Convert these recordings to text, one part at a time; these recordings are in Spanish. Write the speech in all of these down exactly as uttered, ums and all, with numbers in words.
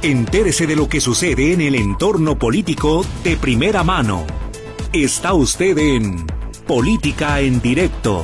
Entérese de lo que sucede en el entorno político de primera mano. Está usted en Política en Directo.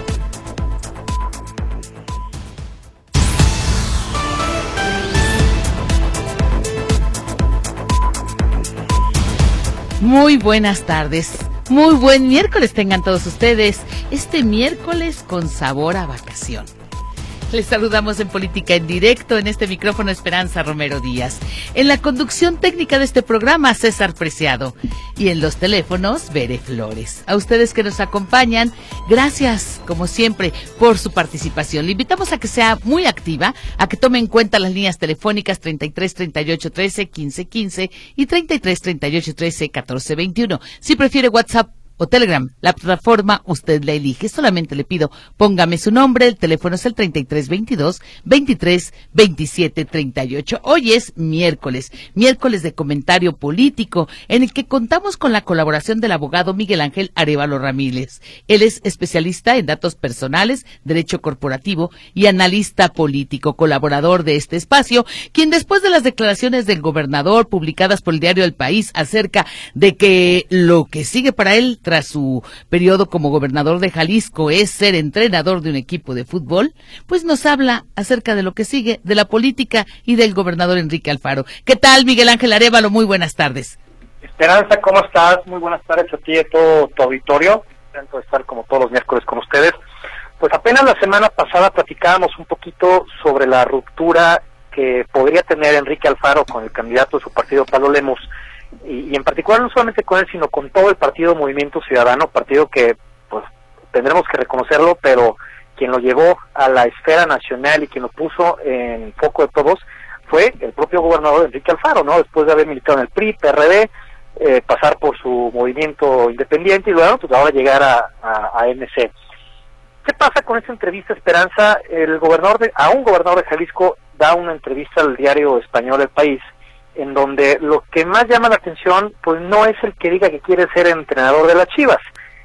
Muy buenas tardes, muy buen miércoles tengan todos ustedes, este miércoles con sabor a vacación. Les saludamos en Política en Directo, en este micrófono Esperanza Romero Díaz. En la conducción técnica de este programa, César Preciado. Y en los teléfonos, Bere Flores. A ustedes que nos acompañan, gracias, como siempre, por su participación. Le invitamos a que sea muy activa, a que tome en cuenta las líneas telefónicas treinta y tres, treinta y ocho, trece, quince, quince y treinta y tres, treinta y ocho, trece, catorce, veintiuno. Si prefiere WhatsApp o Telegram, la plataforma usted la elige. Solamente le pido, póngame su nombre, el teléfono es el treinta y tres, veintidós, veintitrés, veintisiete, treinta y ocho. Hoy es miércoles, miércoles de comentario político, en el que contamos con la colaboración del abogado Miguel Ángel Arévalo Ramírez. Él es especialista en datos personales, derecho corporativo y analista político, colaborador de este espacio, quien después de las declaraciones del gobernador publicadas por el diario El País acerca de que lo que sigue para él tras su periodo como gobernador de Jalisco es ser entrenador de un equipo de fútbol, pues nos habla acerca de lo que sigue, de la política y del gobernador Enrique Alfaro. ¿Qué tal, Miguel Ángel Arévalo? Muy buenas tardes. Esperanza, ¿cómo estás? Muy buenas tardes a ti y a todo tu auditorio. Intento de estar como todos los miércoles con ustedes. Pues apenas la semana pasada platicábamos un poquito sobre la ruptura que podría tener Enrique Alfaro con el candidato de su partido, Pablo Lemus, Y, y en particular no solamente con él, sino con todo el partido Movimiento Ciudadano, partido que pues tendremos que reconocerlo, pero quien lo llevó a la esfera nacional y quien lo puso en foco de todos fue el propio gobernador Enrique Alfaro, ¿no? Después de haber militado en el P R I, P R D, eh, pasar por su movimiento independiente y luego pues ahora llegar a, a, a M C. ¿Qué pasa con esta entrevista, Esperanza? El gobernador de, a un gobernador de Jalisco da una entrevista al diario español El País, en donde lo que más llama la atención pues no es el que diga que quiere ser entrenador de las Chivas.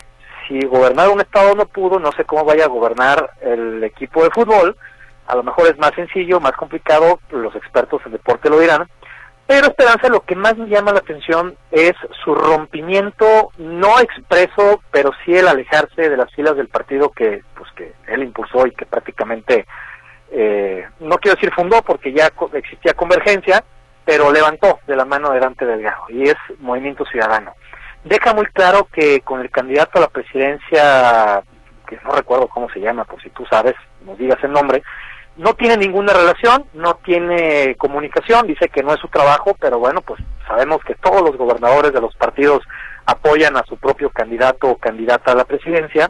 Si gobernar un estado no pudo, no sé cómo vaya a gobernar el equipo de fútbol. A lo mejor es más sencillo, más complicado, los expertos en deporte lo dirán. Pero Esperanza, lo que más me llama la atención es su rompimiento, no expreso, pero sí el alejarse de las filas del partido que pues que él impulsó y que prácticamente, eh, no quiero decir fundó porque ya existía Convergencia, pero levantó de la mano de Dante Delgado, y es Movimiento Ciudadano. Deja muy claro que con el candidato a la presidencia, que no recuerdo cómo se llama, por si tú sabes, nos digas el nombre, no tiene ninguna relación, no tiene comunicación, dice que no es su trabajo, pero bueno, pues sabemos que todos los gobernadores de los partidos apoyan a su propio candidato o candidata a la presidencia,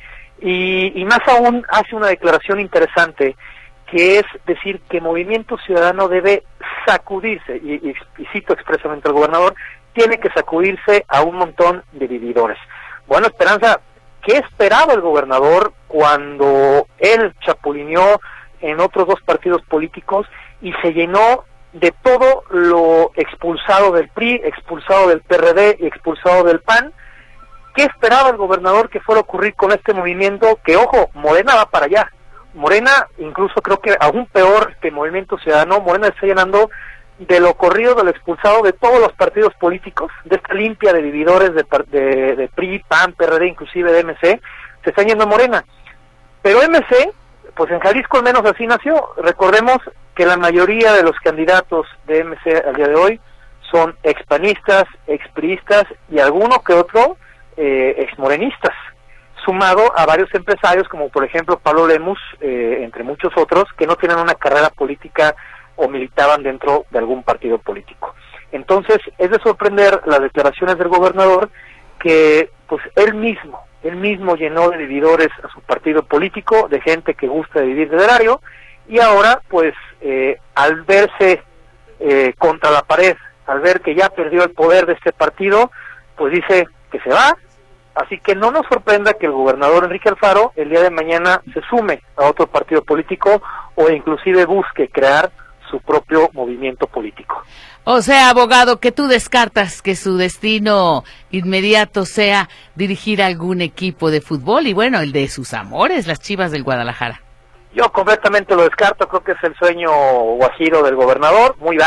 y, y más aún hace una declaración interesante, que es decir que Movimiento Ciudadano debe sacudirse, y, y, y cito expresamente al gobernador, tiene que sacudirse a un montón de vividores. Bueno, Esperanza, ¿qué esperaba el gobernador cuando él chapulineó en otros dos partidos políticos y se llenó de todo lo expulsado del P R I, expulsado del P R D y expulsado del P A N? ¿Qué esperaba el gobernador que fuera a ocurrir con este movimiento? Que, ojo, Morena va para allá. Morena, incluso creo que aún peor que Movimiento Ciudadano, Morena está llenando de lo corrido, de lo expulsado de todos los partidos políticos, de esta limpia de vividores de, de, de P R I, P A N, P R D, inclusive de M C, se está yendo a Morena. Pero M C, pues en Jalisco al menos así nació. Recordemos que la mayoría de los candidatos de M C al día de hoy son expanistas, expriistas y alguno que otro eh, exmorenistas, sumado a varios empresarios como por ejemplo Pablo Lemus, eh, entre muchos otros, que no tienen una carrera política o militaban dentro de algún partido político. Entonces es de sorprender las declaraciones del gobernador que pues él mismo, él mismo llenó de vividores a su partido político, de gente que gusta de vivir de erario, y ahora pues eh, al verse eh, contra la pared, al ver que ya perdió el poder de este partido, pues dice que se va. Así que no nos sorprenda que el gobernador Enrique Alfaro el día de mañana se sume a otro partido político o inclusive busque crear su propio movimiento político. O sea, abogado, que tú descartas que su destino inmediato sea dirigir algún equipo de fútbol y bueno, el de sus amores, las Chivas del Guadalajara. Yo completamente lo descarto, creo que es el sueño guajiro del gobernador, muy válido,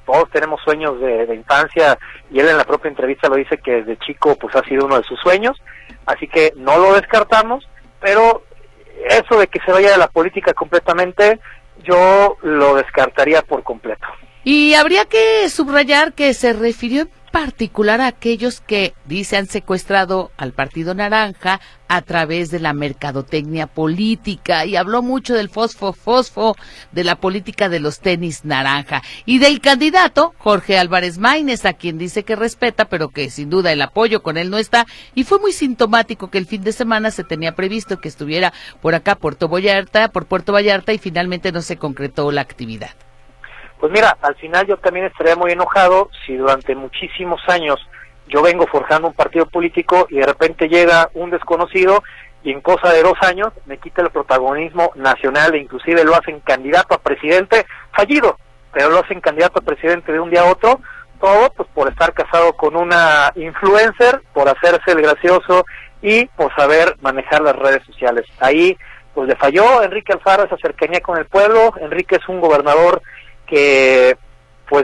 todos tenemos sueños de, de infancia, y él en la propia entrevista lo dice que desde chico pues ha sido uno de sus sueños, así que no lo descartamos, pero eso de que se vaya de la política completamente, yo lo descartaría por completo. Y habría que subrayar que se refirió en particular a aquellos que, dice, han secuestrado al Partido Naranja a través de la mercadotecnia política, y habló mucho del fosfo fosfo, de la política de los tenis naranja, y del candidato Jorge Álvarez Maínez, a quien dice que respeta, pero que sin duda el apoyo con él no está, y fue muy sintomático que el fin de semana se tenía previsto que estuviera por acá, Puerto Vallarta, por Puerto Vallarta, y finalmente no se concretó la actividad. Pues mira, al final yo también estaría muy enojado si durante muchísimos años yo vengo forjando un partido político y de repente llega un desconocido y en cosa de dos años me quita el protagonismo nacional, e inclusive lo hacen candidato a presidente fallido, pero lo hacen candidato a presidente de un día a otro, todo pues por estar casado con una influencer, por hacerse el gracioso y por saber manejar las redes sociales. Ahí pues le falló Enrique Alfaro esa cercanía con el pueblo. Enrique es un gobernador que pues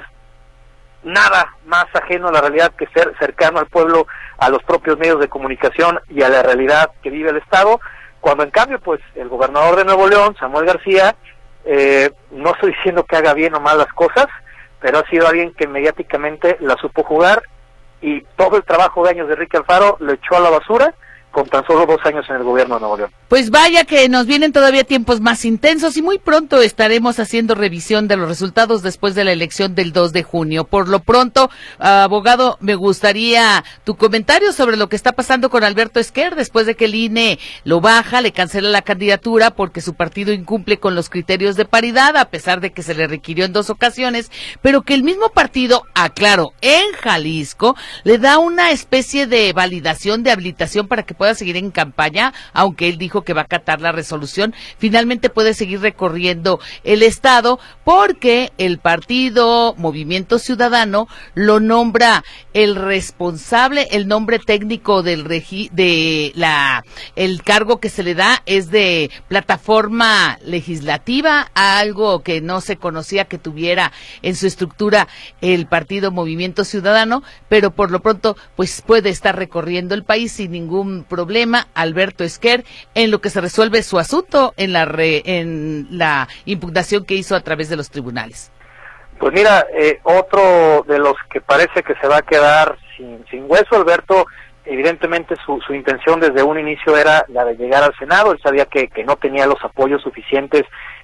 nada más ajeno a la realidad que ser cercano al pueblo, a los propios medios de comunicación y a la realidad que vive el Estado, cuando en cambio pues el gobernador de Nuevo León, Samuel García, eh, no estoy diciendo que haga bien o mal las cosas, pero ha sido alguien que mediáticamente la supo jugar, y todo el trabajo de años de Enrique Alfaro lo echó a la basura con tan solo dos años en el gobierno de Nuevo León. Pues vaya que nos vienen todavía tiempos más intensos, y muy pronto estaremos haciendo revisión de los resultados después de la elección del dos de junio. Por lo pronto, abogado, me gustaría tu comentario sobre lo que está pasando con Alberto Esquer, después de que el I N E lo baja, le cancela la candidatura porque su partido incumple con los criterios de paridad, a pesar de que se le requirió en dos ocasiones, pero que el mismo partido, aclaro, en Jalisco, le da una especie de validación, de habilitación para que pueda seguir en campaña, aunque él dijo que va a acatar la resolución. Finalmente puede seguir recorriendo el estado porque el partido Movimiento Ciudadano lo nombra el responsable, el nombre técnico del regi, de la el cargo que se le da es de plataforma legislativa, algo que no se conocía que tuviera en su estructura el partido Movimiento Ciudadano, pero por lo pronto pues puede estar recorriendo el país sin ningún problema Alberto Esquer, en lo que se resuelve su asunto en la re, en la impugnación que hizo a través de los tribunales. Pues mira, eh, otro de los que parece que se va a quedar sin, sin hueso, Alberto, evidentemente su, su intención desde un inicio era la de llegar al Senado. Él sabía que, que no tenía los apoyos suficientes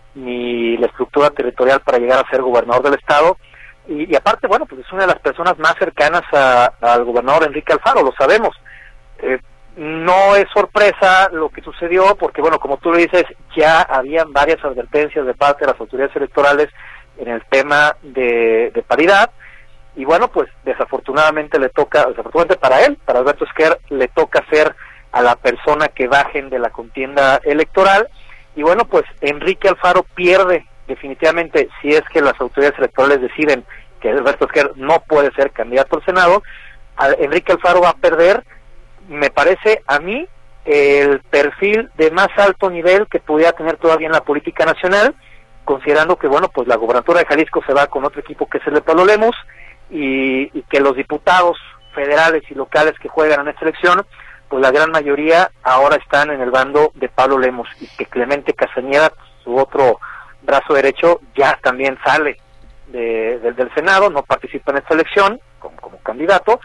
ni la estructura territorial para llegar a ser gobernador del estado, y, y aparte, bueno, pues es una de las personas más cercanas a, al gobernador Enrique Alfaro, lo sabemos. Eh, No es sorpresa lo que sucedió, porque bueno, como tú lo dices, ya habían varias advertencias de parte de las autoridades electorales en el tema de, de paridad, y bueno, pues desafortunadamente le toca, desafortunadamente para él, para Alberto Esquer, le toca ser a la persona que bajen de la contienda electoral, y bueno, pues Enrique Alfaro pierde definitivamente, si es que las autoridades electorales deciden que Alberto Esquer no puede ser candidato al Senado. Enrique Alfaro va a perder, me parece a mí, el perfil de más alto nivel que pudiera tener todavía en la política nacional, considerando que, bueno, pues la gobernatura de Jalisco se va con otro equipo que es el de Pablo Lemus, y, y que los diputados federales y locales que juegan en esta elección, pues la gran mayoría ahora están en el bando de Pablo Lemus, y que Clemente Castañeda, su otro brazo derecho, ya también sale de, de, del Senado, no participa en esta elección como, como candidato.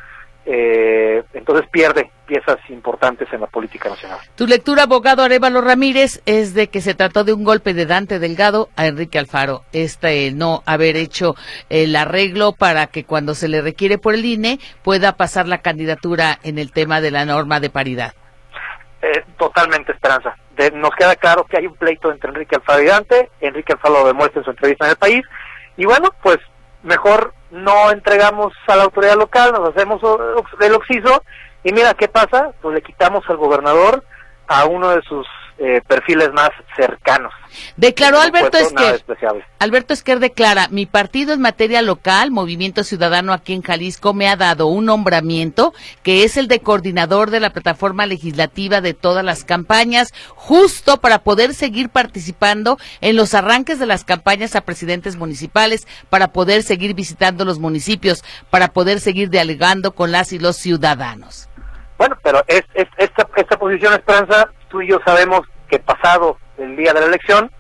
Eh, entonces pierde piezas importantes en la política nacional. Tu lectura, abogado Arévalo Ramírez, es de que se trató de un golpe de Dante Delgado a Enrique Alfaro, este no haber hecho el arreglo para que cuando se le requiere por el I N E pueda pasar la candidatura en el tema de la norma de paridad. Eh, totalmente, Esperanza. De, nos queda claro que hay un pleito entre Enrique Alfaro y Dante. Enrique Alfaro lo demuestra en su entrevista en El País, y bueno, pues mejor no entregamos a la autoridad local, nos hacemos el oxiso, y mira qué pasa, pues le quitamos al gobernador a uno de sus eh, perfiles más cercanos. Declaró Alberto Esquer. despreciable. Alberto Esquer declara: mi partido en materia local, Movimiento Ciudadano aquí en Jalisco, me ha dado un nombramiento que es el de coordinador de la plataforma legislativa de todas las campañas, justo para poder seguir participando en los arranques de las campañas a presidentes municipales, para poder seguir visitando los municipios, para poder seguir dialogando con las y los ciudadanos. Bueno, pero es, es esta, esta posición, Esperanza, tú y yo sabemos que pasado el día de la elección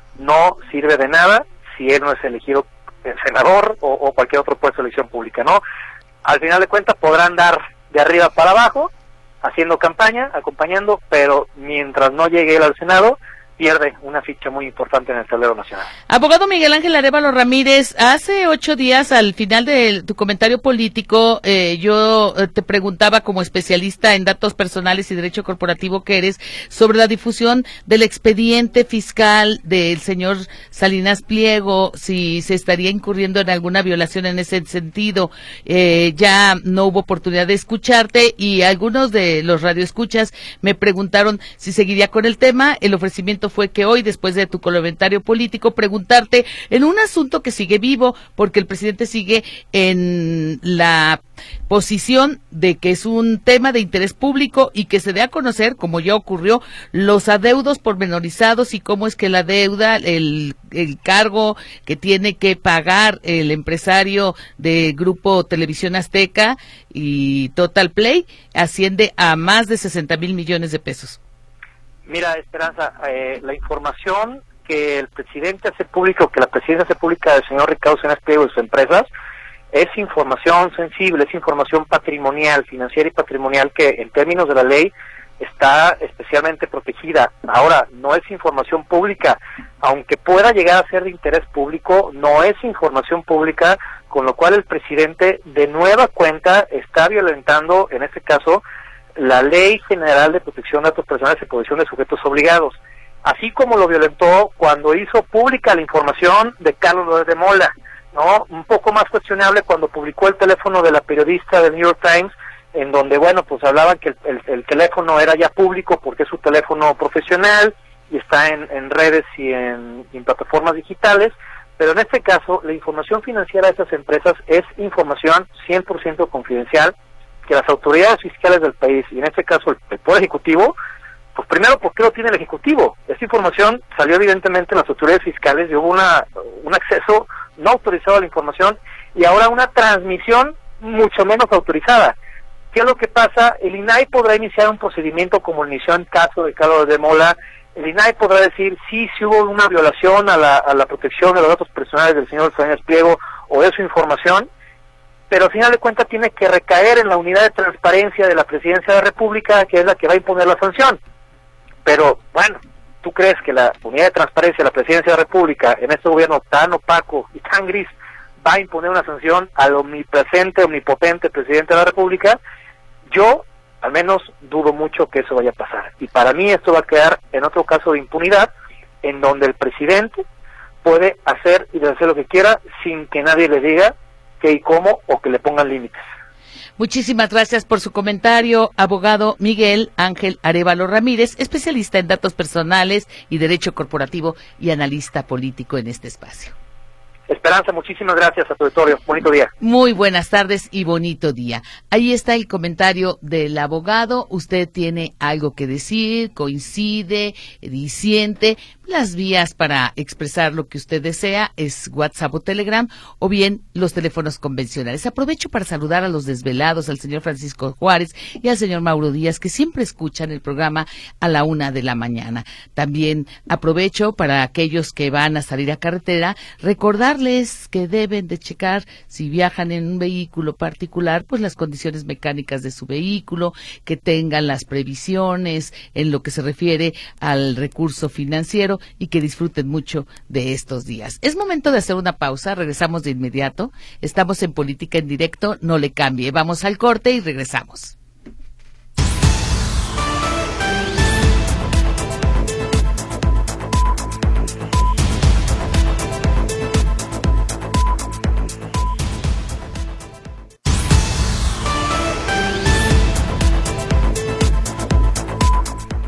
no sirve de nada si él no es elegido senador o, o cualquier otro puesto de elección pública, ¿no? Al final de cuentas podrán dar de arriba para abajo, haciendo campaña, acompañando, pero mientras no llegue él al Senado, pierde una ficha muy importante en el tablero nacional. Abogado Miguel Ángel Arévalo Ramírez, hace ocho días, al final de tu comentario político, eh, yo te preguntaba, como especialista en datos personales y derecho corporativo que eres, sobre la difusión del expediente fiscal del señor Salinas Pliego, si se estaría incurriendo en alguna violación en ese sentido. Eh, ya no hubo oportunidad de escucharte y algunos de los radioescuchas me preguntaron si seguiría con el tema. El ofrecimiento fue que hoy, después de tu comentario político, preguntarte en un asunto que sigue vivo, porque el presidente sigue en la posición de que es un tema de interés público y que se dé a conocer, como ya ocurrió, los adeudos pormenorizados y cómo es que la deuda, el, el cargo que tiene que pagar el empresario de Grupo Televisión Azteca y Total Play asciende a más de sesenta mil millones de pesos. Mira, Esperanza, eh, la información que el presidente hace pública, o que la presidencia hace pública del señor Ricardo Salinas Pliego y sus empresas, es información sensible, es información patrimonial, financiera y patrimonial, que en términos de la ley está especialmente protegida. Ahora, no es información pública, aunque pueda llegar a ser de interés público, no es información pública, con lo cual el presidente de nueva cuenta está violentando, en este caso, la Ley General de Protección de Datos Personales y Protección de Sujetos Obligados, así como lo violentó cuando hizo pública la información de Carlos Loret de Mola, ¿no? Un poco más cuestionable cuando publicó el teléfono de la periodista del New York Times, en donde, bueno, pues hablaban que el, el, el teléfono era ya público porque es su teléfono profesional y está en, en redes y en, en plataformas digitales, pero en este caso la información financiera de estas empresas es información cien por ciento confidencial, que las autoridades fiscales del país, y en este caso el, el Poder Ejecutivo, pues primero, ¿por qué lo tiene el Ejecutivo? Esta información salió evidentemente en las autoridades fiscales y hubo una, un acceso no autorizado a la información y ahora una transmisión mucho menos autorizada. ¿Qué es lo que pasa? El I N A I podrá iniciar un procedimiento como inició en caso de Carlos de Mola. El I N A I podrá decir sí, si hubo una violación a la, a la protección de los datos personales del señor Salinas Pliego o de su información, pero al final de cuentas tiene que recaer en la unidad de transparencia de la Presidencia de la República, que es la que va a imponer la sanción. Pero, bueno, ¿tú crees que la unidad de transparencia de la Presidencia de la República, en este gobierno tan opaco y tan gris, va a imponer una sanción al omnipresente, omnipotente Presidente de la República? Yo, al menos, dudo mucho que eso vaya a pasar. Y para mí esto va a quedar en otro caso de impunidad, en donde el presidente puede hacer y deshacer lo que quiera sin que nadie le diga qué y cómo, o que le pongan límites. Muchísimas gracias por su comentario, abogado Miguel Ángel Arévalo Ramírez, especialista en datos personales y derecho corporativo y analista político en este espacio. Esperanza, muchísimas gracias a tu auditorio. Bonito día. Muy buenas tardes y bonito día. Ahí está el comentario del abogado. Usted tiene algo que decir, coincide, disiente. Las vías para expresar lo que usted desea es WhatsApp o Telegram o bien los teléfonos convencionales. Aprovecho para saludar a los desvelados, al señor Francisco Juárez y al señor Mauro Díaz, que siempre escuchan el programa a la una de la mañana. También aprovecho para aquellos que van a salir a carretera, recordarles que deben de checar, si viajan en un vehículo particular, pues las condiciones mecánicas de su vehículo, que tengan las previsiones en lo que se refiere al recurso financiero y que disfruten mucho de estos días. Es momento de hacer una pausa, regresamos de inmediato. Estamos en Política en Directo, no le cambie. Vamos al corte y regresamos.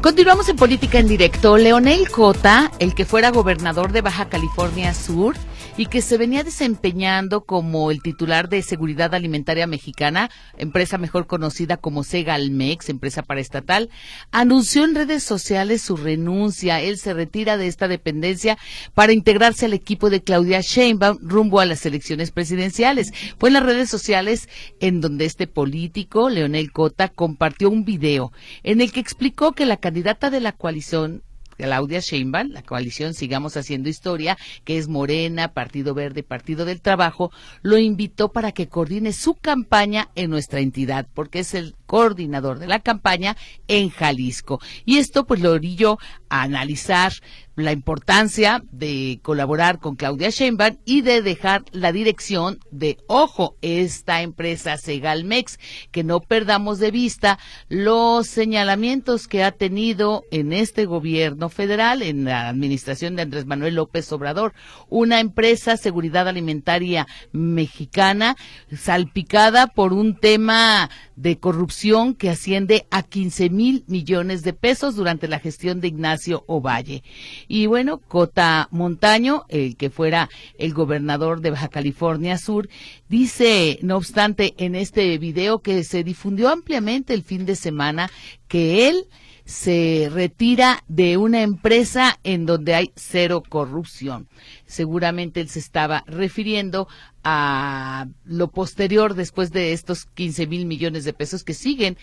Continuamos en Política en Directo. Leonel Cota, el que fuera gobernador de Baja California Sur y que se venía desempeñando como el titular de Seguridad Alimentaria Mexicana, empresa mejor conocida como Segalmex, empresa paraestatal, anunció en redes sociales su renuncia. Él se retira de esta dependencia para integrarse al equipo de Claudia Sheinbaum rumbo a las elecciones presidenciales. Fue en las redes sociales en donde este político, Leonel Cota, compartió un video en el que explicó que la candidata de la coalición, Claudia Sheinbaum, la coalición Sigamos Haciendo Historia, que es Morena, Partido Verde, Partido del Trabajo, lo invitó para que coordine su campaña en nuestra entidad, porque es el coordinador de la campaña en Jalisco. Y esto pues lo orilló a analizar la importancia de colaborar con Claudia Sheinbaum y de dejar la dirección de, ojo, esta empresa Segalmex, que no perdamos de vista los señalamientos que ha tenido en este gobierno federal, en la administración de Andrés Manuel López Obrador, una empresa seguridad alimentaria mexicana salpicada por un tema de corrupción que asciende a quince mil millones de pesos durante la gestión de Ignacio Ovalle. Y bueno, Cota Montaño, el que fuera el gobernador de Baja California Sur, dice, no obstante, en este video que se difundió ampliamente el fin de semana, que él se retira de una empresa en donde hay cero corrupción. Seguramente él se estaba refiriendo a lo posterior después de estos quince mil millones de pesos que siguen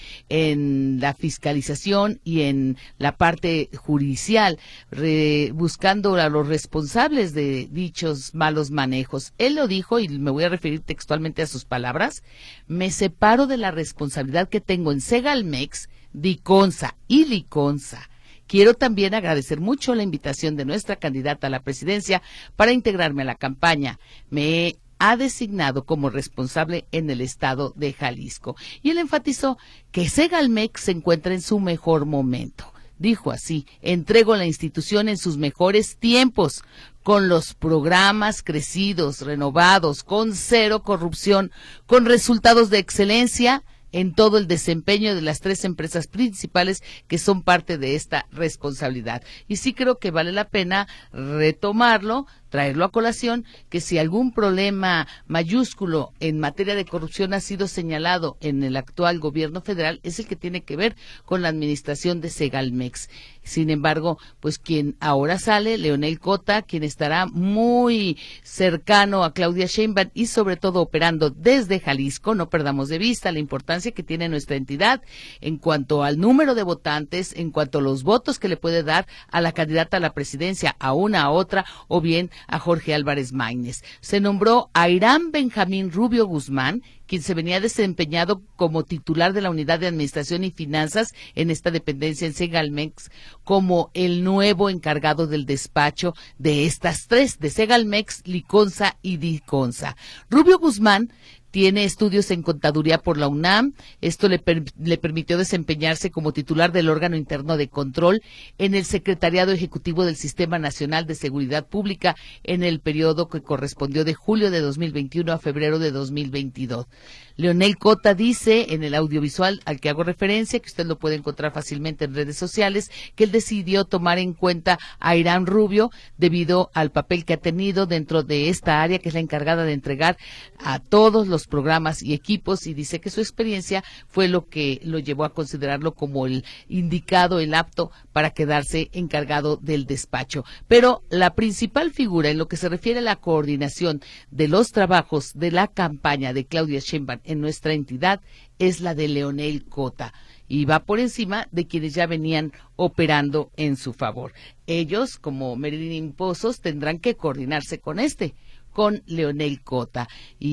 en la fiscalización y en la parte judicial, re, buscando a los responsables de dichos malos manejos. Él lo dijo, y me voy a referir textualmente a sus palabras: me separo de la responsabilidad que tengo en Segalmex, Diconsa y Liconsa. Quiero también agradecer mucho la invitación de nuestra candidata a la presidencia para integrarme a la campaña. Me ha designado como responsable en el estado de Jalisco. Y él enfatizó que Segalmex se encuentra en su mejor momento. Dijo así: entrego la institución en sus mejores tiempos, con los programas crecidos, renovados, con cero corrupción, con resultados de excelencia en todo el desempeño de las tres empresas principales que son parte de esta responsabilidad. Y sí creo que vale la pena retomarlo, traerlo a colación, que si algún problema mayúsculo en materia de corrupción ha sido señalado en el actual gobierno federal, es el que tiene que ver con la administración de Segalmex. Sin embargo, pues quien ahora sale, Leonel Cota, quien estará muy cercano a Claudia Sheinbaum y sobre todo operando desde Jalisco, no perdamos de vista la importancia que tiene nuestra entidad en cuanto al número de votantes, en cuanto a los votos que le puede dar a la candidata a la presidencia, a una, a otra, o bien a Jorge Álvarez Maínez. Se nombró a Irán Benjamín Rubio Guzmán, quien se venía desempeñado como titular de la Unidad de Administración y Finanzas en esta dependencia en Segalmex, como el nuevo encargado del despacho de estas tres, de Segalmex, Liconsa y Diconsa. Rubio Guzmán tiene estudios en contaduría por la UNAM. Esto le, per, le permitió desempeñarse como titular del órgano interno de control en el Secretariado Ejecutivo del Sistema Nacional de Seguridad Pública en el periodo que correspondió de julio de dos mil veintiuno a febrero de dos mil veintidós. Leonel Cota dice en el audiovisual al que hago referencia, que usted lo puede encontrar fácilmente en redes sociales, que él decidió tomar en cuenta a Irán Rubio debido al papel que ha tenido dentro de esta área, que es la encargada de entregar a todos los programas y equipos, y dice que su experiencia fue lo que lo llevó a considerarlo como el indicado, el apto para quedarse encargado del despacho. Pero la principal figura en lo que se refiere a la coordinación de los trabajos de la campaña de Claudia Sheinbaum en nuestra entidad es la de Leonel Cota, y va por encima de quienes ya venían operando en su favor. Ellos, como Marilyn Pozos, tendrán que coordinarse con este, con Leonel Cota.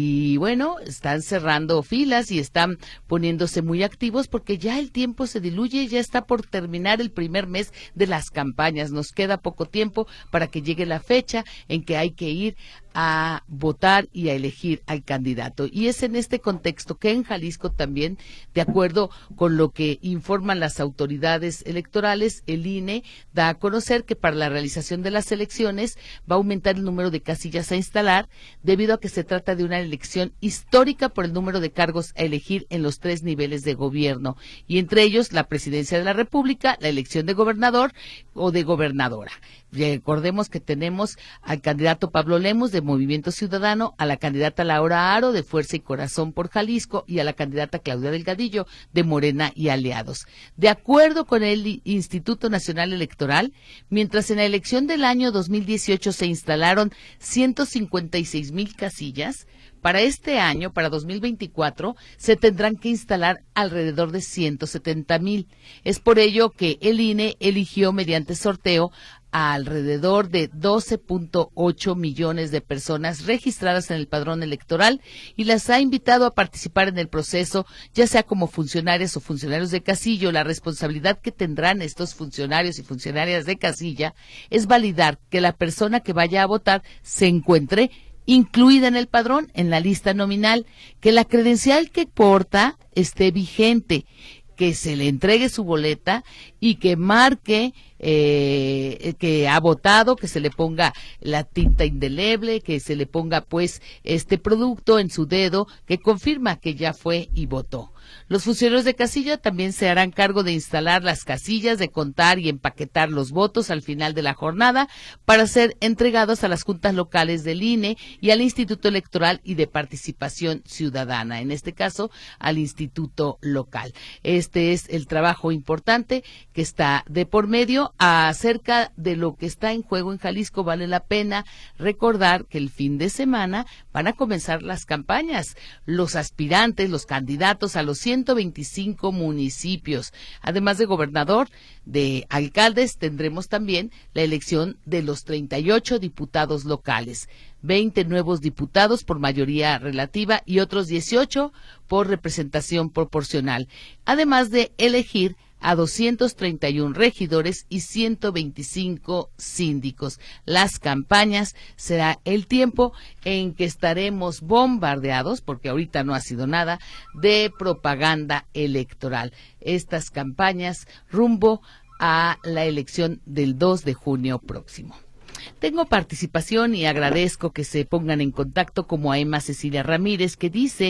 Y bueno, están cerrando filas y están poniéndose muy activos porque ya el tiempo se diluye, ya está por terminar el primer mes de las campañas. Nos queda poco tiempo para que llegue la fecha en que hay que ir a votar y a elegir al candidato. Y es en este contexto que en Jalisco también, de acuerdo con lo que informan las autoridades electorales, el I N E da a conocer que para la realización de las elecciones va a aumentar el número de casillas a instalar, debido a que se trata de una elección histórica por el número de cargos a elegir en los tres niveles de gobierno, y entre ellos la presidencia de la República, la elección de gobernador o de gobernadora. Recordemos que tenemos al candidato Pablo Lemus de Movimiento Ciudadano, a la candidata Laura Aro de Fuerza y Corazón por Jalisco y a la candidata Claudia Delgadillo de Morena y Aliados. De acuerdo con el Instituto Nacional Electoral, mientras en la elección del año dos mil dieciocho se instalaron ciento cincuenta y seis mil casillas, para este año, para dos mil veinticuatro, se tendrán que instalar alrededor de ciento setenta mil. Es por ello que el I N E eligió mediante sorteo a alrededor de doce punto ocho millones de personas registradas en el padrón electoral y las ha invitado a participar en el proceso, ya sea como funcionarias o funcionarios de casillo. La responsabilidad que tendrán estos funcionarios y funcionarias de casilla es validar que la persona que vaya a votar se encuentre incluida en el padrón, en la lista nominal, que la credencial que porta esté vigente, que se le entregue su boleta y que marque eh, que ha votado, que se le ponga la tinta indeleble, que se le ponga pues este producto en su dedo que confirma que ya fue y votó. Los funcionarios de casilla también se harán cargo de instalar las casillas, de contar y empaquetar los votos al final de la jornada para ser entregados a las juntas locales del I N E y al Instituto Electoral y de Participación Ciudadana, en este caso al Instituto Local. Este es el trabajo importante que está de por medio. Acerca de lo que está en juego en Jalisco, vale la pena recordar que el fin de semana van a comenzar las campañas. Los aspirantes, los candidatos a los ciento veinticinco municipios, además de gobernador, de alcaldes, tendremos también la elección de los treinta y ocho diputados locales, veinte nuevos diputados por mayoría relativa y otros dieciocho por representación proporcional, además de elegir a doscientos treinta y uno regidores y ciento veinticinco síndicos. Las campañas será el tiempo en que estaremos bombardeados, porque ahorita no ha sido nada, de propaganda electoral. Estas campañas rumbo a la elección del dos de junio próximo. Tengo participación y agradezco que se pongan en contacto, como a Emma Cecilia Ramírez, que dice,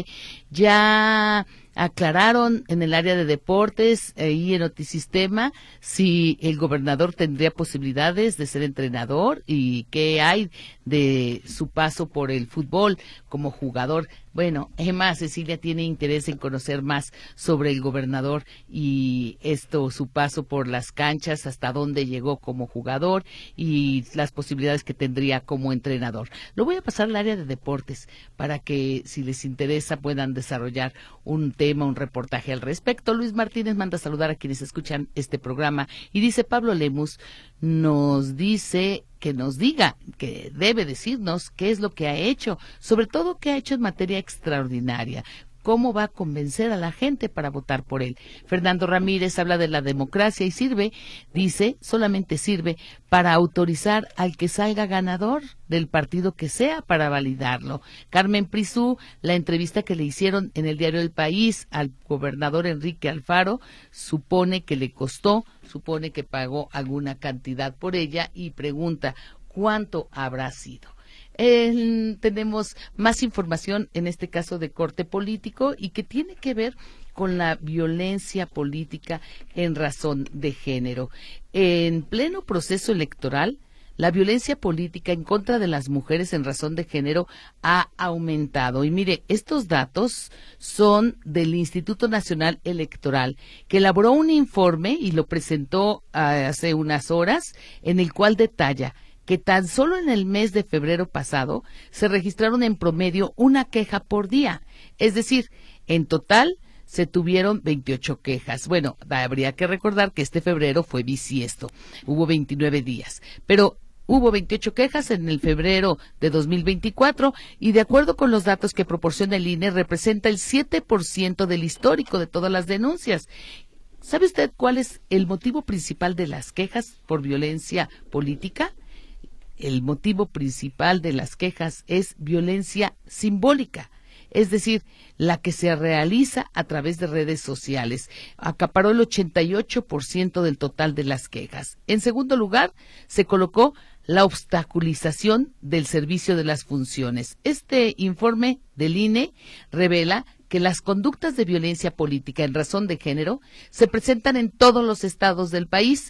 ya aclararon en el área de deportes y en Notisistema si el gobernador tendría posibilidades de ser entrenador y qué hay de su paso por el fútbol como jugador. Bueno, Emma Cecilia tiene interés en conocer más sobre el gobernador y esto, su paso por las canchas, hasta dónde llegó como jugador y las posibilidades que tendría como entrenador. Lo voy a pasar al área de deportes para que, si les interesa, puedan desarrollar un tema, un reportaje al respecto. Luis Martínez manda saludar a quienes escuchan este programa y dice: Pablo Lemus nos dice que nos diga, que debe decirnos qué es lo que ha hecho, sobre todo qué ha hecho en materia extraordinaria, cómo va a convencer a la gente para votar por él. Fernando Ramírez habla de la democracia y sirve, dice, solamente sirve para autorizar al que salga ganador del partido que sea para validarlo. Carmen Prisú, la entrevista que le hicieron en el diario El País al gobernador Enrique Alfaro, supone que le costó, supone que pagó alguna cantidad por ella y pregunta cuánto habrá sido. Eh, tenemos más información, en este caso de corte político, y que tiene que ver con la violencia política en razón de género. En pleno proceso electoral, la violencia política en contra de las mujeres en razón de género ha aumentado. Y mire, estos datos son del Instituto Nacional Electoral, que elaboró un informe y lo presentó hace unas horas, en el cual detalla que tan solo en el mes de febrero pasado se registraron en promedio una queja por día. Es decir, en total se tuvieron veintiocho quejas. Bueno, habría que recordar que este febrero fue bisiesto, hubo veintinueve días, pero hubo veintiocho quejas en el febrero de dos mil veinticuatro y, de acuerdo con los datos que proporciona el I N E, representa el siete por ciento del histórico de todas las denuncias. ¿Sabe usted cuál es el motivo principal de las quejas por violencia política? el motivo principal de las quejas es violencia simbólica, es decir, la que se realiza a través de redes sociales. Acaparó el ochenta y ocho por ciento del total de las quejas. En segundo lugar, se colocó la obstaculización del servicio de las funciones. Este informe del I N E revela que las conductas de violencia política en razón de género se presentan en todos los estados del país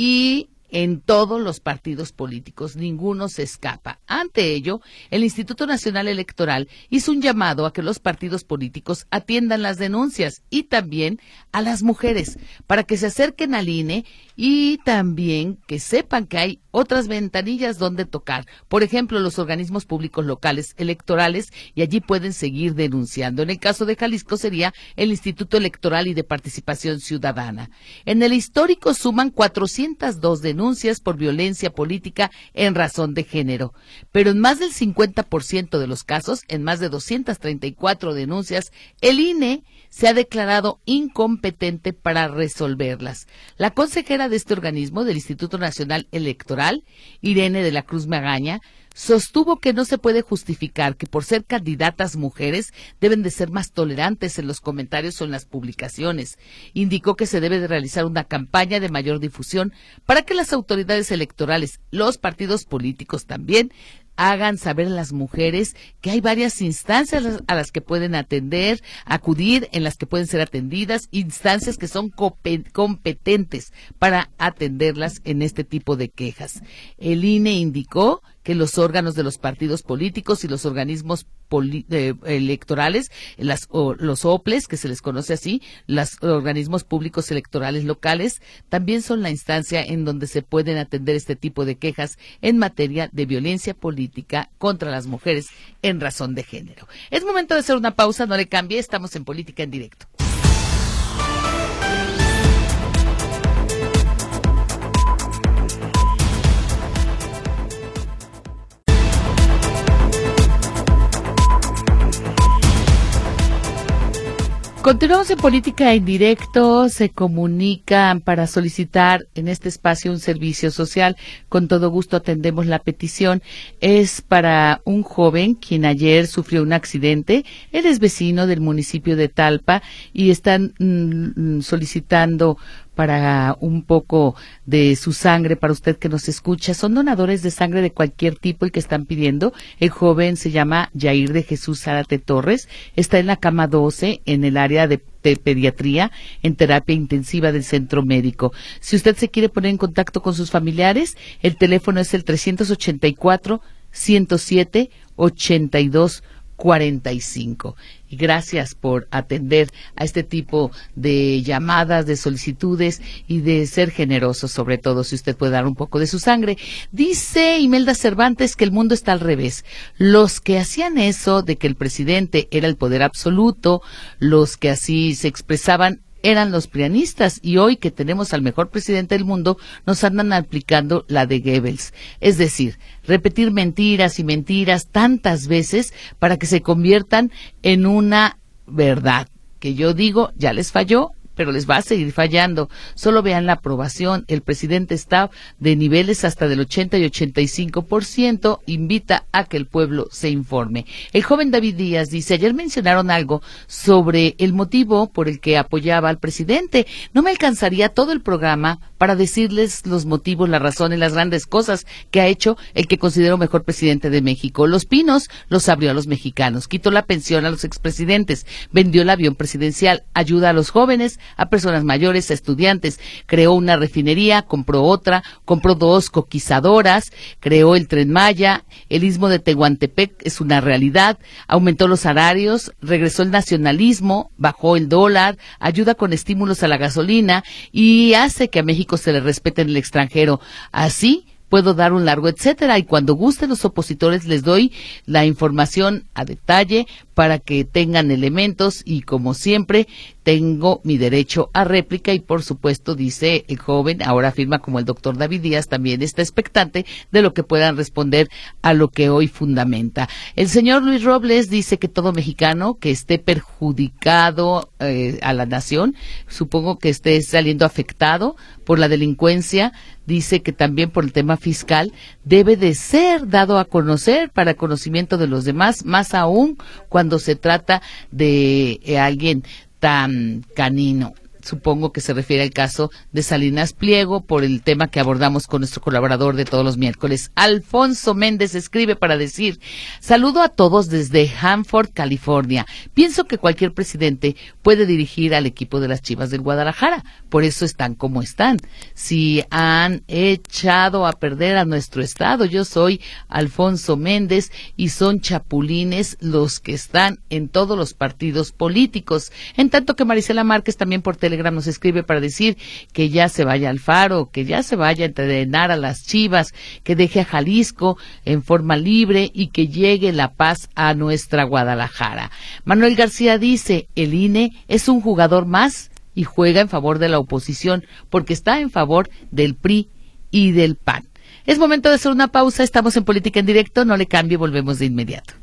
y en todos los partidos políticos, ninguno se escapa. Ante ello, el Instituto Nacional Electoral hizo un llamado a que los partidos políticos atiendan las denuncias y también a las mujeres para que se acerquen al I N E y también que sepan que hay otras ventanillas donde tocar, por ejemplo, los organismos públicos locales electorales, y allí pueden seguir denunciando. En el caso de Jalisco sería el Instituto Electoral y de Participación Ciudadana. En el histórico suman cuatrocientas dos denuncias por violencia política en razón de género, pero en más del cincuenta por ciento de los casos, en más de doscientas treinta y cuatro denuncias, el I N E se ha declarado incompetente para resolverlas. La consejera de este organismo, del Instituto Nacional Electoral, Irene de la Cruz Magaña, sostuvo que no se puede justificar que por ser candidatas mujeres deben de ser más tolerantes en los comentarios o en las publicaciones. Indicó que se debe de realizar una campaña de mayor difusión para que las autoridades electorales, los partidos políticos también, hagan saber a las mujeres que hay varias instancias a las que pueden atender, acudir, en las que pueden ser atendidas, instancias que son competentes para atenderlas en este tipo de quejas. El I N E indicó que los órganos de los partidos políticos y los organismos eh, electorales, las, o, los O P L E S, que se les conoce así, los organismos públicos electorales locales, también son la instancia en donde se pueden atender este tipo de quejas en materia de violencia política contra las mujeres en razón de género. Es momento de hacer una pausa, no le cambie, estamos en Política en Directo. Continuamos en Política en Directo. Se comunican para solicitar en este espacio un servicio social. Con todo gusto atendemos la petición. Es para un joven quien ayer sufrió un accidente. Él es vecino del municipio de Talpa y están mm, solicitando para un poco de su sangre, para usted que nos escucha. Son donadores de sangre de cualquier tipo y que están pidiendo. El joven se llama Yair de Jesús Zárate Torres, está en la cama doce en el área de, de pediatría en terapia intensiva del centro médico. Si usted se quiere poner en contacto con sus familiares, el teléfono es el trescientos ochenta y cuatro, ciento siete, ochenta y dos cuarenta y cinco. Y gracias por atender a este tipo de llamadas, de solicitudes y de ser generosos, sobre todo si usted puede dar un poco de su sangre. Dice Imelda Cervantes que el mundo está al revés. Los que hacían eso de que el presidente era el poder absoluto, los que así se expresaban, eran los prianistas, y hoy que tenemos al mejor presidente del mundo nos andan aplicando la de Goebbels, es decir, repetir mentiras y mentiras tantas veces para que se conviertan en una verdad, que yo digo ya les falló, pero les va a seguir fallando. Solo vean la aprobación, el presidente está de niveles hasta del ochenta y ochenta y cinco por ciento, invita a que el pueblo se informe. El joven David Díaz dice, ayer mencionaron algo sobre el motivo por el que apoyaba al presidente. No me alcanzaría todo el programa para decirles los motivos, las razones, las grandes cosas que ha hecho el que considero mejor presidente de México. Los Pinos los abrió a los mexicanos, quitó la pensión a los expresidentes, vendió el avión presidencial, ayuda a los jóvenes, a personas mayores, a estudiantes, creó una refinería, compró otra, compró dos coquizadoras, creó el Tren Maya, el Istmo de Tehuantepec es una realidad, aumentó los salarios, regresó el nacionalismo, bajó el dólar, ayuda con estímulos a la gasolina y hace que a México se le respete en el extranjero. Así puedo dar un largo etcétera, y cuando gusten los opositores les doy la información a detalle para que tengan elementos y, como siempre, tengo mi derecho a réplica y, por supuesto, dice el joven, ahora afirma como el doctor David Díaz, también está expectante de lo que puedan responder a lo que hoy fundamenta. El señor Luis Robles dice que todo mexicano que esté perjudicado eh, a la nación, supongo que esté saliendo afectado por la delincuencia, dice que también por el tema fiscal, debe de ser dado a conocer para conocimiento de los demás, más aún cuando se trata de eh, alguien tan canino. Supongo que se refiere al caso de Salinas Pliego por el tema que abordamos con nuestro colaborador de todos los miércoles. Alfonso Méndez escribe para decir: saludo a todos desde Hanford, California. Pienso que cualquier presidente puede dirigir al equipo de las Chivas del Guadalajara, por eso están como están. Si han echado a perder a nuestro estado, yo soy Alfonso Méndez y son chapulines los que están en todos los partidos políticos. En tanto que Marisela Márquez también por Telegram nos escribe para decir que ya se vaya Alfaro, que ya se vaya a entrenar a las Chivas, que deje a Jalisco en forma libre y que llegue la paz a nuestra Guadalajara. Manuel García dice: el I N E es un jugador más y juega en favor de la oposición porque está en favor del P R I y del P A N. Es momento de hacer una pausa, estamos en Política en Directo, no le cambie, volvemos de inmediato.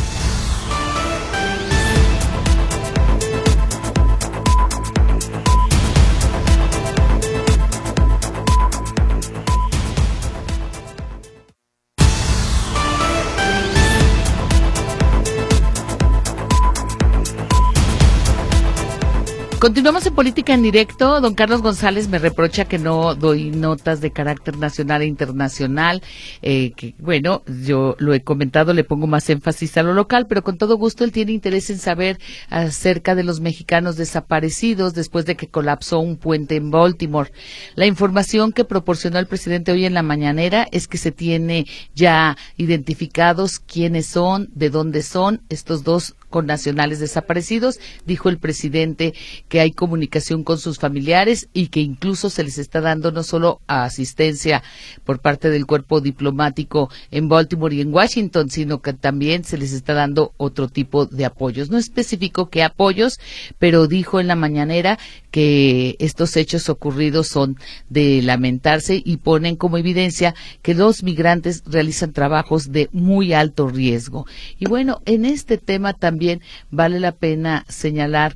Continuamos en Política en Directo. Don Carlos González me reprocha que no doy notas de carácter nacional e internacional, eh, que bueno, yo lo he comentado, le pongo más énfasis a lo local, pero con todo gusto él tiene interés en saber acerca de los mexicanos desaparecidos después de que colapsó un puente en Baltimore. La información que proporcionó el presidente hoy en la mañanera es que se tiene ya identificados quiénes son, de dónde son estos dos connacionales desaparecidos. Dijo el presidente que hay comunicación con sus familiares y que incluso se les está dando no solo asistencia por parte del cuerpo diplomático en Baltimore y en Washington, sino que también se les está dando otro tipo de apoyos. No especificó qué apoyos, pero dijo en la mañanera que estos hechos ocurridos son de lamentarse y ponen como evidencia que los migrantes realizan trabajos de muy alto riesgo. Y bueno, en este tema también También vale la pena señalar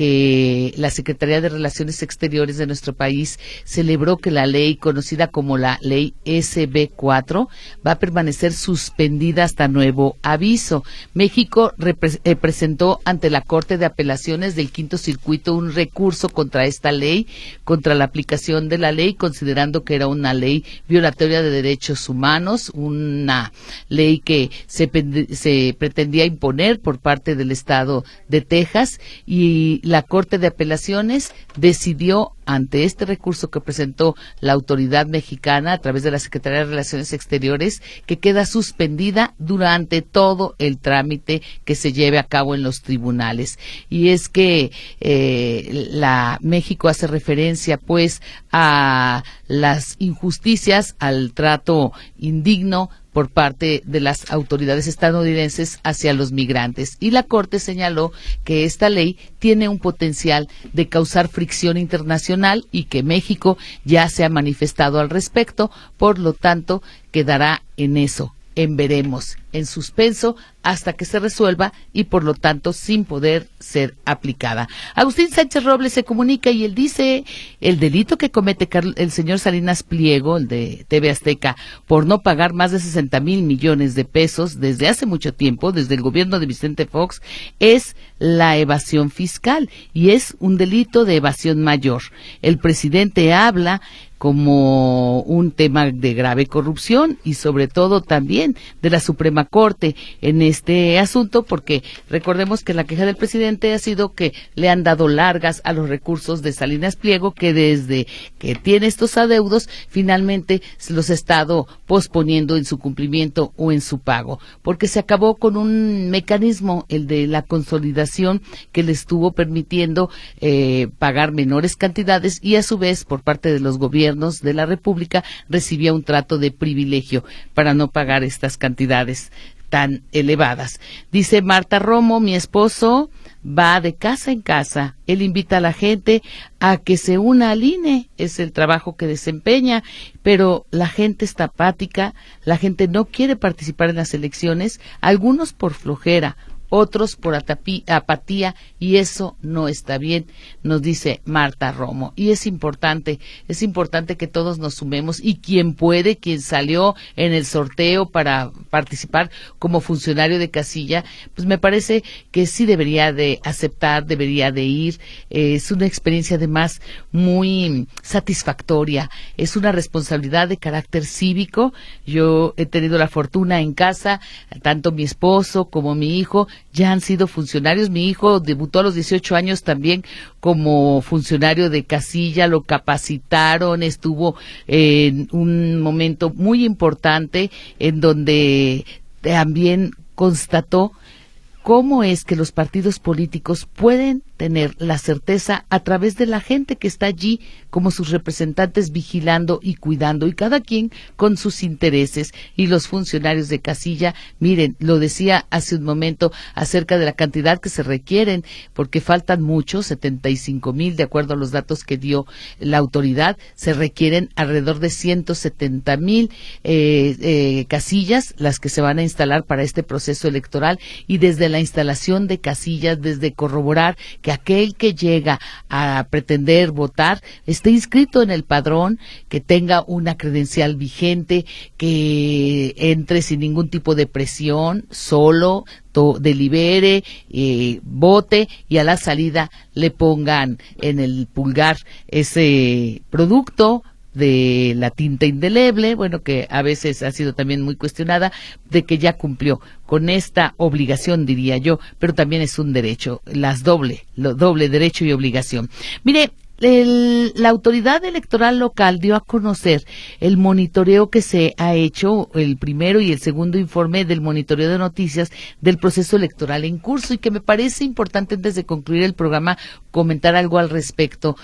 que la Secretaría de Relaciones Exteriores de nuestro país celebró que la ley conocida como la ley S B cuatro va a permanecer suspendida hasta nuevo aviso. México repre- eh, presentó ante la Corte de Apelaciones del Quinto Circuito un recurso contra esta ley, contra la aplicación de la ley, considerando que era una ley violatoria de derechos humanos, una ley que se, se pretendía imponer por parte del Estado de Texas, y la Corte de Apelaciones decidió ante este recurso que presentó la autoridad mexicana a través de la Secretaría de Relaciones Exteriores que queda suspendida durante todo el trámite que se lleve a cabo en los tribunales. Y es que eh, la México hace referencia pues a las injusticias, al trato indigno por parte de las autoridades estadounidenses hacia los migrantes. Y la Corte señaló que esta ley tiene un potencial de causar fricción internacional y que México ya se ha manifestado al respecto, por lo tanto, quedará en eso, en veremos, en suspenso hasta que se resuelva y por lo tanto sin poder ser aplicada. Agustín Sánchez Robles se comunica y él dice: el delito que comete el señor Salinas Pliego, el de T V Azteca, por no pagar más de sesenta mil millones de pesos desde hace mucho tiempo, desde el gobierno de Vicente Fox, es la evasión fiscal y es un delito de evasión mayor. El presidente habla como un tema de grave corrupción y sobre todo también de la Suprema Corte en este asunto, porque recordemos que la queja del presidente ha sido que le han dado largas a los recursos de Salinas Pliego, que desde que tiene estos adeudos finalmente se los ha estado posponiendo en su cumplimiento o en su pago, porque se acabó con un mecanismo, el de la consolidación, que le estuvo permitiendo eh, pagar menores cantidades y a su vez por parte de los gobiernos de la República recibía un trato de privilegio para no pagar estas cantidades. tan elevadas. Dice Marta Romo, mi esposo va de casa en casa, él invita a la gente a que se una al I N E, es el trabajo que desempeña, pero la gente está apática, la gente no quiere participar en las elecciones, algunos por flojera, otros por atapi, apatía, y eso no está bien, nos dice Marta Romo. Y es importante, es importante que todos nos sumemos, y quien puede, quien salió en el sorteo para participar como funcionario de casilla, pues me parece que sí debería de aceptar, debería de ir. Eh, es una experiencia además muy satisfactoria, es una responsabilidad de carácter cívico. Yo he tenido la fortuna en casa, tanto mi esposo como mi hijo ya han sido funcionarios. Mi hijo debutó a los dieciocho años también como funcionario de casilla, lo capacitaron, estuvo en un momento muy importante en donde también constató cómo es que los partidos políticos pueden tener la certeza a través de la gente que está allí como sus representantes vigilando y cuidando, y cada quien con sus intereses. Y los funcionarios de casilla, miren, lo decía hace un momento acerca de la cantidad que se requieren, porque faltan muchos, setenta y cinco mil, de acuerdo a los datos que dio la autoridad, se requieren alrededor de ciento setenta mil eh, eh, casillas, las que se van a instalar para este proceso electoral, y desde la instalación de casillas, desde corroborar que aquel que llega a pretender votar esté inscrito en el padrón, que tenga una credencial vigente, que entre sin ningún tipo de presión, solo, to, delibere, eh, vote, y a la salida le pongan en el pulgar ese producto de la tinta indeleble, bueno, que a veces ha sido también muy cuestionada, de que ya cumplió con esta obligación, diría yo, pero también es un derecho, las doble, lo doble derecho y obligación. Mire, El, la autoridad electoral local dio a conocer el monitoreo que se ha hecho, el primero y el segundo informe del monitoreo de noticias del proceso electoral en curso, y que me parece importante, antes de concluir el programa, comentar algo al respecto,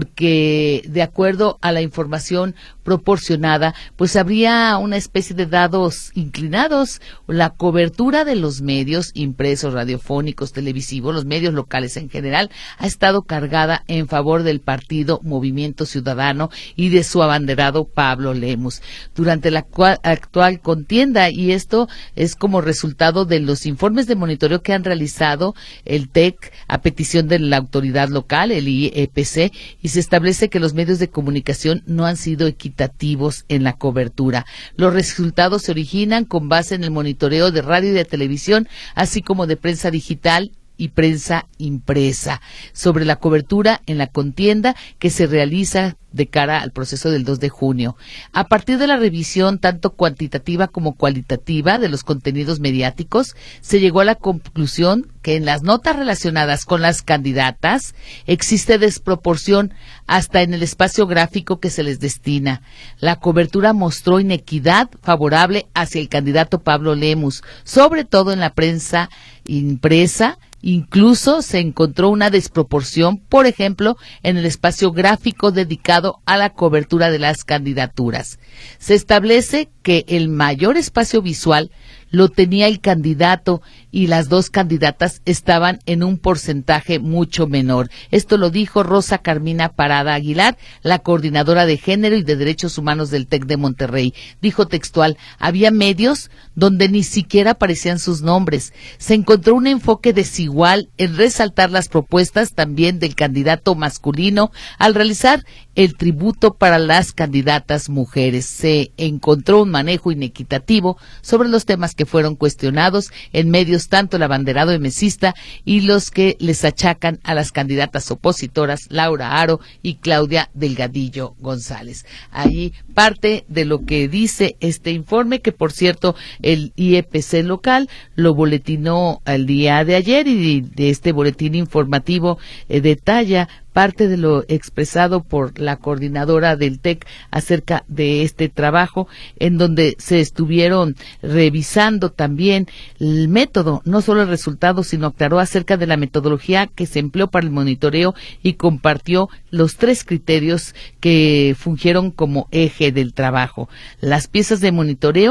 porque de acuerdo a la información proporcionada, pues habría una especie de dados inclinados. La cobertura de los medios impresos, radiofónicos, televisivos, los medios locales en general, ha estado cargada en favor del partido Movimiento Ciudadano y de su abanderado Pablo Lemus durante la actual contienda, y esto es como resultado de los informes de monitoreo que han realizado el T E C a petición de la autoridad local, el I E P C, y se establece que los medios de comunicación no han sido equitativos en la cobertura. Los resultados se originan con base en el monitoreo de radio y de televisión, así como de prensa digital y prensa impresa, sobre la cobertura en la contienda que se realiza de cara al proceso del dos de junio. A partir de la revisión tanto cuantitativa como cualitativa de los contenidos mediáticos, se llegó a la conclusión que en las notas relacionadas con las candidatas existe desproporción hasta en el espacio gráfico que se les destina. La cobertura mostró inequidad favorable hacia el candidato Pablo Lemus, sobre todo en la prensa impresa. Incluso se encontró una desproporción, por ejemplo, en el espacio gráfico dedicado a la cobertura de las candidaturas. Se establece que el mayor espacio visual lo tenía el candidato y las dos candidatas estaban en un porcentaje mucho menor. Esto lo dijo Rosa Carmina Parada Aguilar, la coordinadora de género y de derechos humanos del TEC de Monterrey. Dijo textual: había medios donde ni siquiera aparecían sus nombres. Se encontró un enfoque desigual en resaltar las propuestas también del candidato masculino al realizar el tributo para las candidatas mujeres. Se encontró un manejo inequitativo sobre los temas que fueron cuestionados en medios, tanto el abanderado emesista y los que les achacan a las candidatas opositoras Laura Aro y Claudia Delgadillo González. Ahí parte de lo que dice este informe, que por cierto el I E P C local lo boletinó el día de ayer, y de este boletín informativo eh, detalla parte de lo expresado por la coordinadora del T E C acerca de este trabajo, en donde se estuvieron revisando también el método, no solo el resultado, sino aclaró acerca de la metodología que se empleó para el monitoreo y compartió los tres criterios que fungieron como eje del trabajo. Las piezas de monitoreo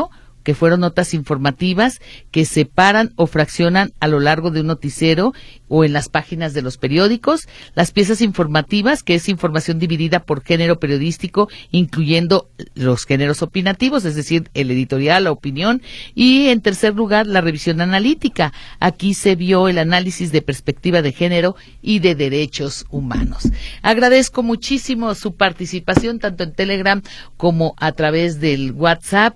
que fueron notas informativas que separan o fraccionan a lo largo de un noticiero o en las páginas de los periódicos, las piezas informativas, que es información dividida por género periodístico, incluyendo los géneros opinativos, es decir, el editorial, la opinión, y en tercer lugar, la revisión analítica. Aquí se vio el análisis de perspectiva de género y de derechos humanos. Agradezco muchísimo su participación, tanto en Telegram como a través del WhatsApp,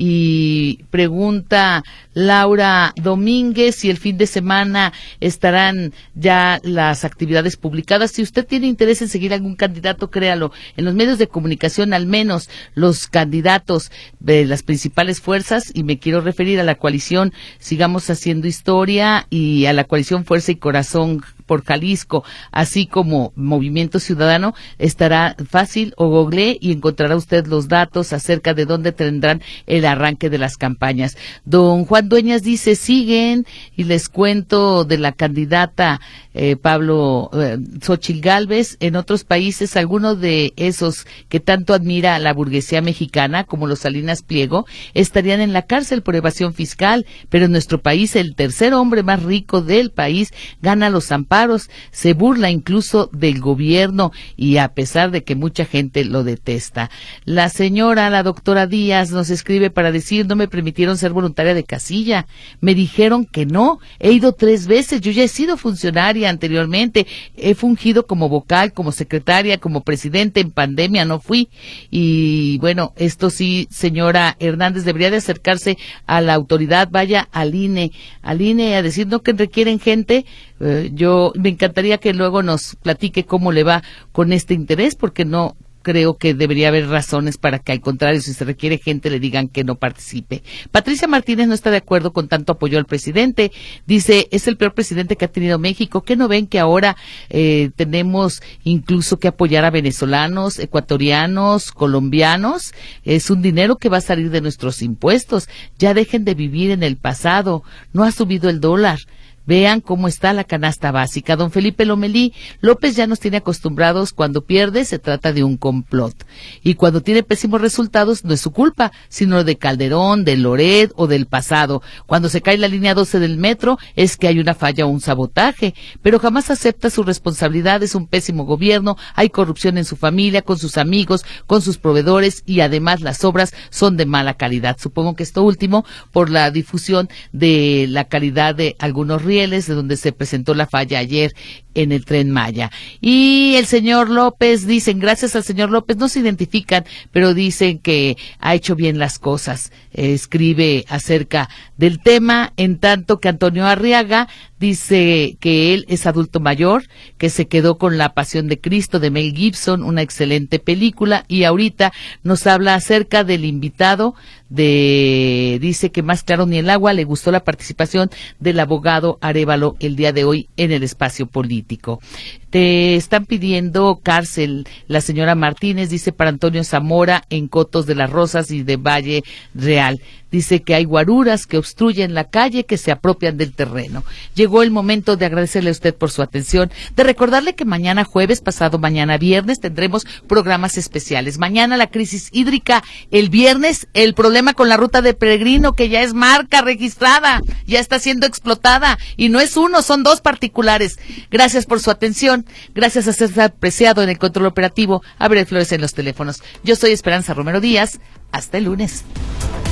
y pregunta Laura Domínguez si el fin de semana estarán ya las actividades publicadas. Si usted tiene interés en seguir algún candidato, créalo, en los medios de comunicación, al menos los candidatos de las principales fuerzas, y me quiero referir a la coalición Sigamos Haciendo Historia y a la coalición Fuerza y Corazón por Jalisco, así como Movimiento Ciudadano, estará fácil o google y encontrará usted los datos acerca de dónde tendrán el arranque de las campañas. Don Juan Dueñas dice, siguen, y les cuento de la candidata eh, Pablo eh, Xóchitl Gálvez. En otros países, algunos de esos que tanto admira a la burguesía mexicana, como los Salinas Pliego, estarían en la cárcel por evasión fiscal, pero en nuestro país el tercer hombre más rico del país gana los amparos, se burla incluso del gobierno, y a pesar de que mucha gente lo detesta. La señora, la doctora Díaz, nos escribe para decir, no me permitieron ser voluntaria de casilla, me dijeron que no, he ido tres veces, yo ya he sido funcionaria anteriormente, he fungido como vocal, como secretaria, como presidente, en pandemia no fui. Y bueno, esto sí, señora Hernández, debería de acercarse a la autoridad, vaya al I N E, al I N E a decir, no, que requieren gente. Eh, yo me encantaría que luego nos platique cómo le va con este interés, porque no creo que debería haber razones para que, al contrario, si se requiere gente, le digan que no participe. Patricia Martínez no está de acuerdo con tanto apoyo al presidente. Dice, es el peor presidente que ha tenido México. ¿Qué no ven que ahora eh, tenemos incluso que apoyar a venezolanos, ecuatorianos, colombianos? Es un dinero que va a salir de nuestros impuestos. Ya dejen de vivir en el pasado. No ha subido el dólar. Vean cómo está la canasta básica. Don Felipe Lomelí, López ya nos tiene acostumbrados, cuando pierde se trata de un complot, y cuando tiene pésimos resultados no es su culpa, sino de Calderón, de Loret o del pasado. Cuando se cae la línea doce del metro es que hay una falla o un sabotaje, pero jamás acepta su responsabilidad. Es un pésimo gobierno, hay corrupción en su familia, con sus amigos, con sus proveedores, y además las obras son de mala calidad. Supongo que esto último por la difusión de la calidad de algunos rieles, de donde se presentó la falla ayer en el Tren Maya. Y el señor López, dicen, gracias al señor López, no se identifican, pero dicen que ha hecho bien las cosas. Eh, escribe acerca del tema, en tanto que Antonio Arriaga dice que él es adulto mayor, que se quedó con La Pasión de Cristo de Mel Gibson, una excelente película, y ahorita nos habla acerca del invitado de, dice que más claro ni el agua, le gustó la participación del abogado Arévalo el día de hoy en el espacio político. Te están pidiendo cárcel, la señora Martínez, dice, para Antonio Zamora en Cotos de las Rosas y de Valle Real. Dice que hay guaruras que obstruyen la calle, que se apropian del terreno. Llegó el momento de agradecerle a usted por su atención, de recordarle que mañana jueves, pasado mañana viernes, tendremos programas especiales. Mañana la crisis hídrica, el viernes el problema con la ruta de Peregrino, que ya es marca registrada, ya está siendo explotada, y no es uno, son dos particulares. Gracias por su atención, gracias a ser apreciado en el control operativo, Abre Flores en los teléfonos. Yo soy Esperanza Romero Díaz, hasta el lunes.